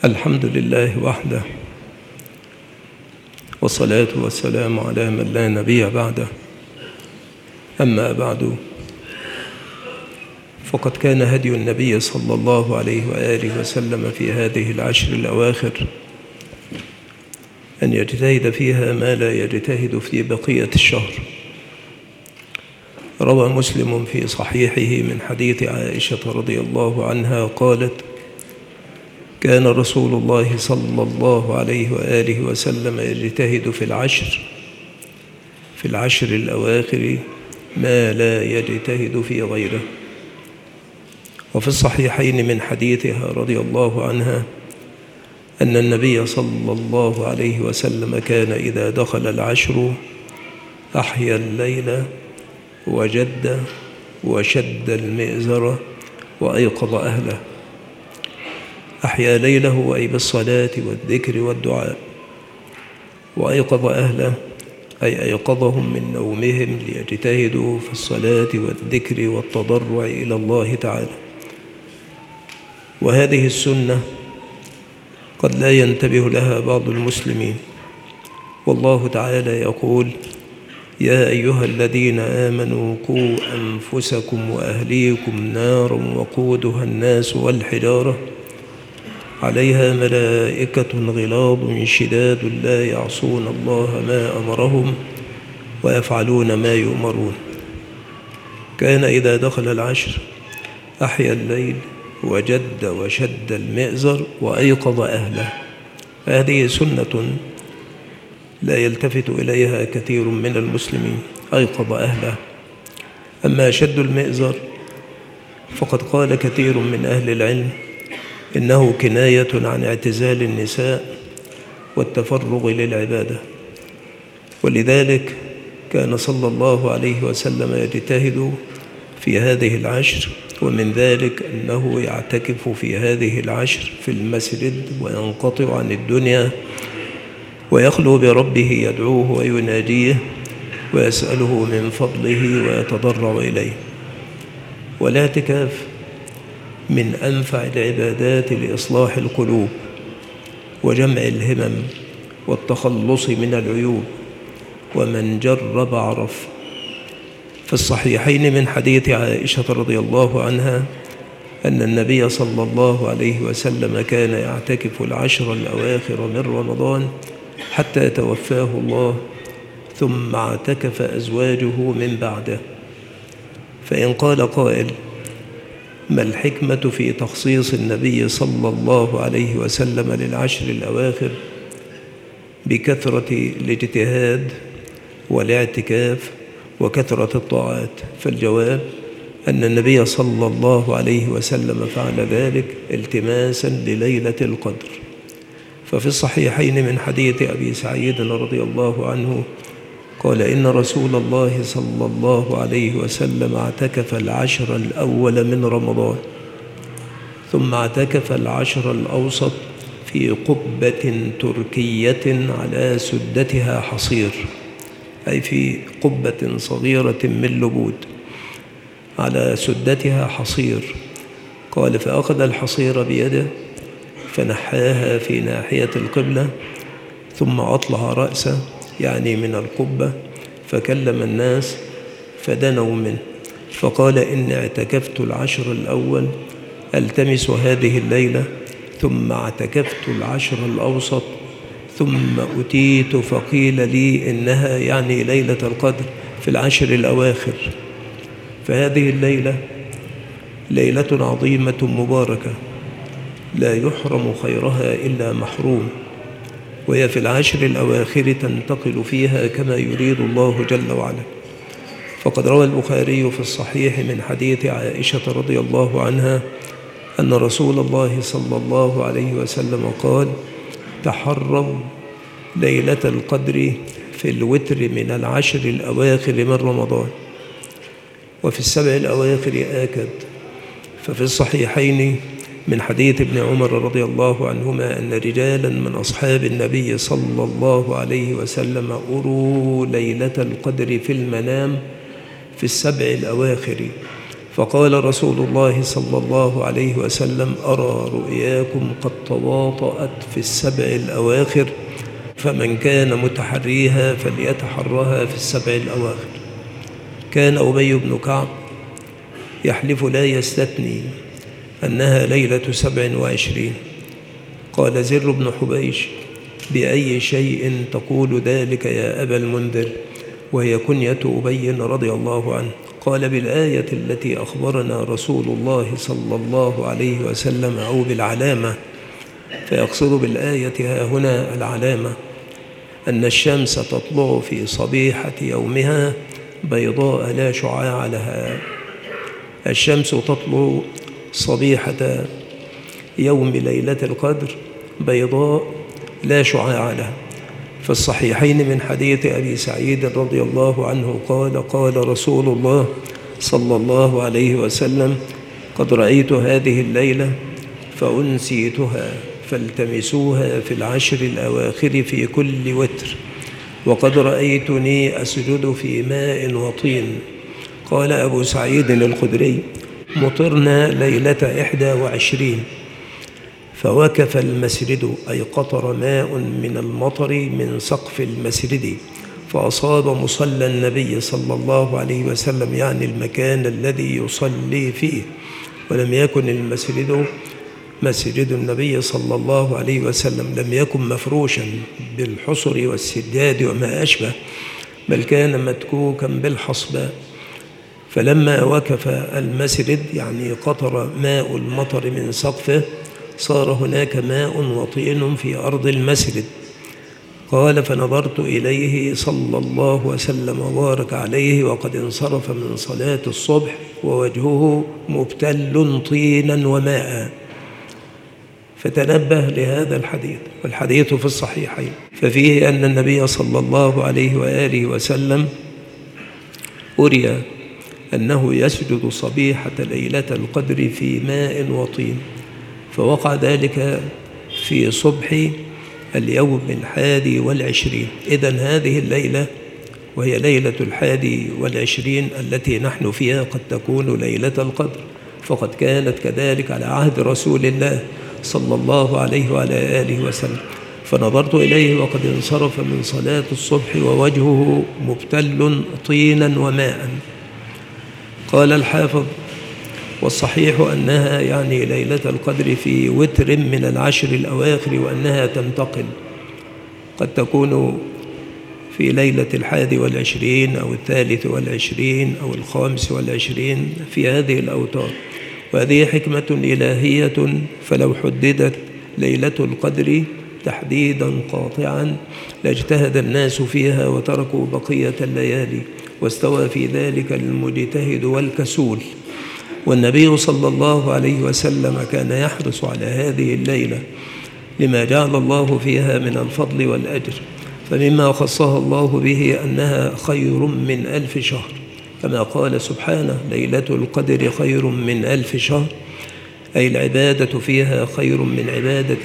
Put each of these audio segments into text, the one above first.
الحمد لله وحده، والصلاة والسلام على من لا نبي بعده. أما بعد، فقد كان هدي النبي صلى الله عليه وآله وسلم في هذه العشر الأواخر أن يجتهد فيها ما لا يجتهد في بقية الشهر. روى مسلم في صحيحه من حديث عائشة رضي الله عنها قالت: كان رسول الله صلى الله عليه وآله وسلم يجتهد في العشر الأواخر ما لا يجتهد في غيره. وفي الصحيحين من حديثها رضي الله عنها أن النبي صلى الله عليه وسلم كان إذا دخل العشر أحيا الليل وجد وشد المئزر وأيقظ أهله. أحيا ليله أي بالصلاة والذكر والدعاء، وأيقظ أهله أي أيقظهم من نومهم ليجتهدوا في الصلاة والذكر والتضرع إلى الله تعالى. وهذه السنة قد لا ينتبه لها بعض المسلمين، والله تعالى يقول: يا أيها الذين آمنوا قوا أنفسكم وأهليكم نارا وقودها الناس والحجارة عليها ملائكة غلاظ شداد لا يعصون الله ما أمرهم ويفعلون ما يؤمرون. كان إذا دخل العشر أحيا الليل وجد وشد المئزر وأيقظ أهله. هذه سنة لا يلتفت إليها كثير من المسلمين، أيقظ أهله. أما شد المئزر فقد قال كثير من أهل العلم إنه كناية عن اعتزال النساء والتفرغ للعبادة، ولذلك كان صلى الله عليه وسلم يجتهد في هذه العشر. ومن ذلك أنه يعتكف في هذه العشر في المسجد وينقطع عن الدنيا ويخلو بربه يدعوه ويناديه ويسأله من فضله ويتضرع إليه. والاعتكاف من أنفع العبادات لإصلاح القلوب وجمع الهمم والتخلص من العيوب، ومن جرب عرف. في الصحيحين من حديث عائشة رضي الله عنها أن النبي صلى الله عليه وسلم كان يعتكف العشر الأواخر من رمضان حتى توفاه الله، ثم اعتكف أزواجه من بعده. فإن قال قائل: ما الحكمة في تخصيص النبي صلى الله عليه وسلم للعشر الأواخر بكثرة الاجتهاد والاعتكاف وكثرة الطاعات؟ فالجواب أن النبي صلى الله عليه وسلم فعل ذلك التماسا لليلة القدر. ففي الصحيحين من حديث أبي سعيد رضي الله عنه قال: إن رسول الله صلى الله عليه وسلم اعتكف العشر الأول من رمضان، ثم اعتكف العشر الأوسط في قبة تركية على سدتها حصير، أي في قبة صغيرة من لبود على سدتها حصير. قال: فأخذ الحصير بيده فنحاها في ناحية القبلة، ثم أطلع رأسه يعني من القبة، فكلم الناس فدنوا منه، فقال: إني اعتكفت العشر الأول ألتمس هذه الليلة، ثم اعتكفت العشر الأوسط، ثم أتيت فقيل لي إنها يعني ليلة القدر في العشر الأواخر. فهذه الليلة ليلة عظيمة مباركة لا يحرم خيرها إلا محروم، وهي في العشر الأواخر تنتقل فيها كما يريد الله جل وعلا. فقد روى البخاري في الصحيح من حديث عائشة رضي الله عنها أن رسول الله صلى الله عليه وسلم قال: تحروا ليلة القدر في الوتر من العشر الأواخر من رمضان. وفي السبع الأواخر آكد. ففي الصحيحين من حديث ابن عمر رضي الله عنهما أن رجالا من أصحاب النبي صلى الله عليه وسلم أروا ليلة القدر في المنام في السبع الأواخر، فقال رسول الله صلى الله عليه وسلم: أرى رؤياكم قد تواطأت في السبع الأواخر، فمن كان متحريها فليتحرها في السبع الأواخر. كان أبي بن كعب يحلف لا يستثني أنها ليلة 27. قال زر بن حبيش: بأي شيء تقول ذلك يا أبا المنذر؟ وهي كنية أبي رضي الله عنه. قال: بالآية التي أخبرنا رسول الله صلى الله عليه وسلم، أو بالعلامة. فيقصد بالآية ها هنا العلامة، أن الشمس تطلع في صبيحة يومها بيضاء لا شعاع لها. الشمس تطلع صبيحة يوم ليلة القدر بيضاء لا شعاع لها. في الصحيحين من حديث أبي سعيد رضي الله عنه قال: قال رسول الله صلى الله عليه وسلم: قد رأيت هذه الليلة فأنسيتها، فالتمسوها في العشر الأواخر في كل وتر، وقد رأيتني أسجد في ماء وطين. قال أبو سعيد الخدري: مطرنا ليلة 21، فوكف المسرد، أي قطر ماء من المطر من سقف المسرد، فأصاب مصلى النبي صلى الله عليه وسلم، يعني المكان الذي يصلي فيه. ولم يكن المسرد مسجد النبي صلى الله عليه وسلم لم يكن مفروشا بالحصر والسجاد وما أشبه، بل كان متكوكا بالحصباء. فلما وكف المسرد، يعني قطر ماء المطر من سقفه، صار هناك ماء وطين في أرض المسجد. قال: فنظرت إليه صلى الله وسلم وبارك عليه وقد انصرف من صلاة الصبح ووجهه مبتل طينا وماء. فتنبه لهذا الحديث، والحديث في الصحيحين، ففيه أن النبي صلى الله عليه وآله وسلم أري أنه يسجد صبيحة ليلة القدر في ماء وطين، فوقع ذلك في صبح اليوم 21. إذن هذه الليلة، وهي ليلة 21 التي نحن فيها، قد تكون ليلة القدر، فقد كانت كذلك على عهد رسول الله صلى الله عليه وعلى آله وسلم. فنظرت إليه وقد انصرف من صلاة الصبح ووجهه مبتل طينا وماء. قال الحافظ: والصحيح أنها يعني ليلة القدر في وتر من العشر الأواخر، وأنها تنتقل، قد تكون في ليلة 21 أو 23 أو 25 في هذه الأوتار. وهذه حكمة إلهية، فلو حددت ليلة القدر تحديدا قاطعا لاجتهد الناس فيها وتركوا بقية الليالي، واستوى في ذلك المجتهد والكسول. والنبي صلى الله عليه وسلم كان يحرص على هذه الليلة لما جعل الله فيها من الفضل والأجر. فمما خصها الله به أنها خير من 1000 شهر، كما قال سبحانه: ليلة القدر خير من 1000 شهر، أي العبادة فيها خير من عبادة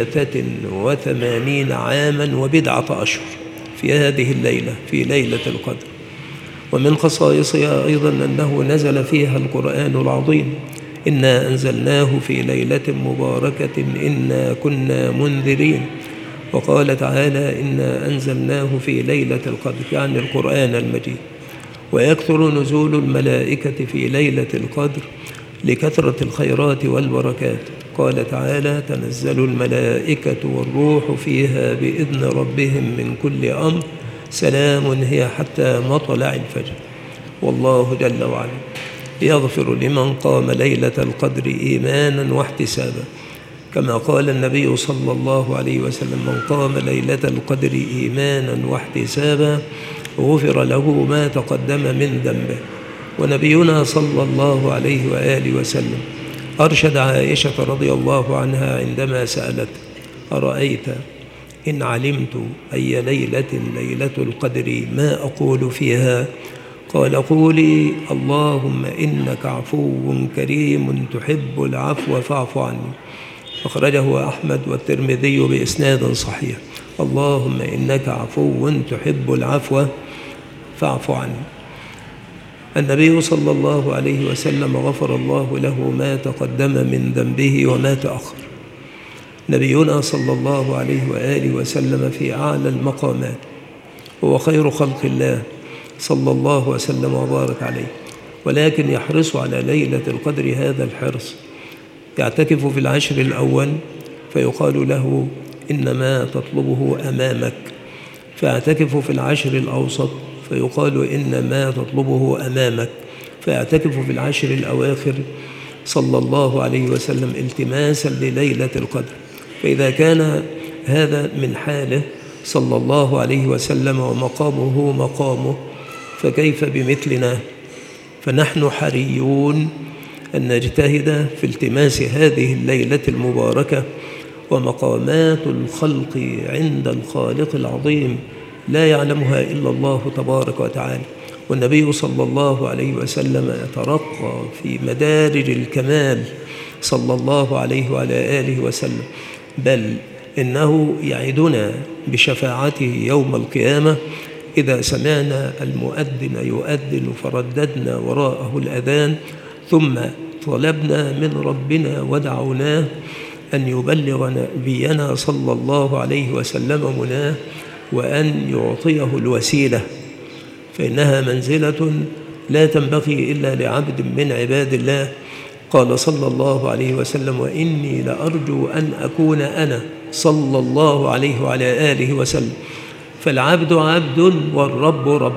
83 عاما وبضعة أشهر في هذه الليلة، في ليلة القدر. ومن خصائصها أيضا أنه نزل فيها القرآن العظيم: إنا أنزلناه في ليلة مباركة إنا كنا منذرين. وقال تعالى: إنا أنزلناه في ليلة القدر، يعني القرآن المجيد. ويكثر نزول الملائكة في ليلة القدر لكثرة الخيرات والبركات. قال تعالى: تنزل الملائكة والروح فيها بإذن ربهم من كل أمر، سلام هي حتى مطلع الفجر. والله جل وعلا يغفر لمن قام ليلة القدر إيمانا واحتسابا، كما قال النبي صلى الله عليه وسلم: من قام ليلة القدر إيمانا واحتسابا غفر له ما تقدم من ذنبه. ونبينا صلى الله عليه وآله وسلم أرشد عائشة رضي الله عنها عندما سألت: أرأيت إن علمت أي ليلة القدر ما أقول فيها؟ قال: قولي: اللهم إنك عفو كريم تحب العفو فاعف عني. أخرجه أحمد والترمذي بإسناد صحيح. اللهم إنك عفو تحب العفو فاعف عني. النبي صلى الله عليه وسلم غفر الله له ما تقدم من ذنبه وما تأخر. نبينا صلى الله عليه وآله وسلم في أعلى المقامات، هو خير خلق الله صلى الله وسلم وبارك عليه، ولكن يحرص على ليلة القدر هذا الحرص. يعتكف في العشر الأول فيقال له إنما تطلبه أمامك، فيعتكف في العشر الأوسط فيقال إنما تطلبه أمامك، فيعتكف في العشر الأواخر صلى الله عليه وسلم التماسا لليلة القدر. فإذا كان هذا من حاله صلى الله عليه وسلم ومقامه مقامه، فكيف بمثلنا؟ فنحن حريون أن نجتهد في التماس هذه الليلة المباركة. ومقامات الخلق عند الخالق العظيم لا يعلمها إلا الله تبارك وتعالى، والنبي صلى الله عليه وسلم يترقى في مدارج الكمال صلى الله عليه وعلى آله وسلم، بل إنه يعدنا بشفاعته يوم القيامة إذا سمعنا المؤذن يؤذن فرددنا وراءه الأذان، ثم طلبنا من ربنا ودعوناه أن يبلغ نبينا صلى الله عليه وسلم مناه وأن يعطيه الوسيلة، فإنها منزلة لا تنبغي إلا لعبد من عباد الله. قال صلى الله عليه وسلم: وإني لأرجو أن أكون أنا صلى الله عليه وعلى آله وسلم. فالعبد عبد والرب رب،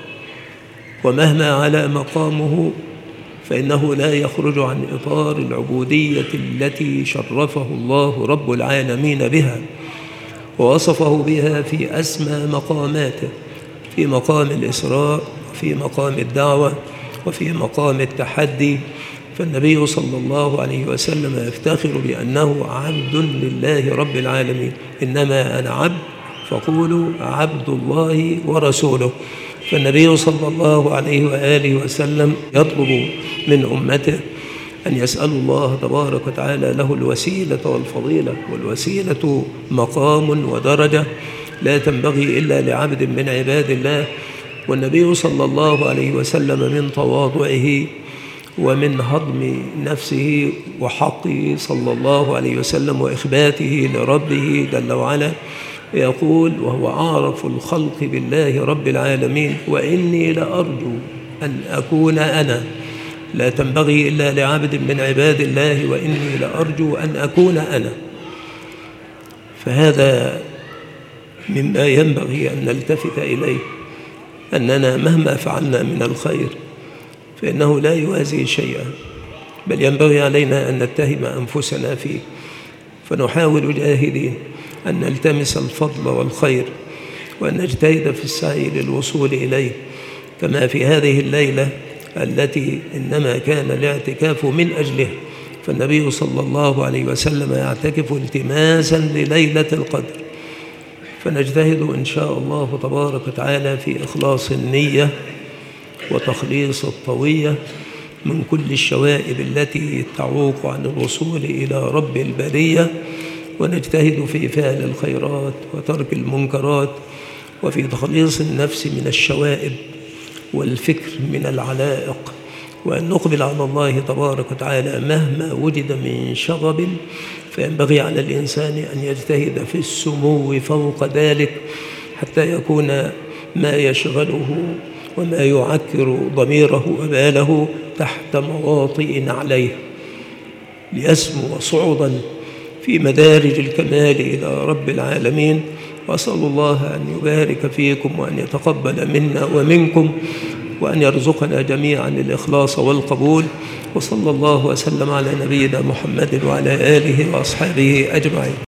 ومهما على مقامه فإنه لا يخرج عن إطار العبودية التي شرفه الله رب العالمين بها ووصفه بها في أسمى مقاماته، في مقام الإسراء وفي مقام الدعوة وفي مقام التحدي. فالنبي صلى الله عليه وسلم يفتخر بأنه عبد لله رب العالمين. إنما أنا عبد فقولوا عبد الله ورسوله. فالنبي صلى الله عليه وآله وسلم يطلب من أمته أن يسألوا الله تبارك وتعالى له الوسيلة والفضيلة، والوسيلة مقام ودرجة لا تنبغي إلا لعبد من عباد الله. والنبي صلى الله عليه وسلم من تواضعه ومن هضم نفسه وحقه صلى الله عليه وسلم وإخباته لربه جل وعلا يقول وهو أعرف الخلق بالله رب العالمين: وإني لأرجو أن أكون أنا. لا تنبغي إلا لعبد من عباد الله، وإني لأرجو أن أكون أنا. فهذا مما ينبغي أن نلتفت إليه، أننا مهما فعلنا من الخير فإنه لا يوازي شيئا، بل ينبغي علينا أن نتهم أنفسنا فيه، فنحاول جاهدين أن نلتمس الفضل والخير وأن نجتهد في السعي للوصول إليه، كما في هذه الليلة التي إنما كان الاعتكاف من أجله. فالنبي صلى الله عليه وسلم يعتكف التماسا لليلة القدر، فنجتهد إن شاء الله تبارك وتعالى في إخلاص النية وتخليص الطوية من كل الشوائب التي تعوق عن الوصول إلى رب البرية، ونجتهد في فعل الخيرات وترك المنكرات، وفي تخليص النفس من الشوائب والفكر من العلائق، وأن نقبل على الله تبارك وتعالى مهما وجد من شغب. فينبغي على الإنسان أن يجتهد في السمو فوق ذلك حتى يكون ما يشغله وما يعكر ضميره وباله تحت مواطئ عليه، ليسمو صعودا في مدارج الكمال إلى رب العالمين. وأسأل الله أن يبارك فيكم وأن يتقبل منا ومنكم وأن يرزقنا جميعا الإخلاص والقبول. وصلى الله وسلم على نبينا محمد وعلى آله وأصحابه أجمعين.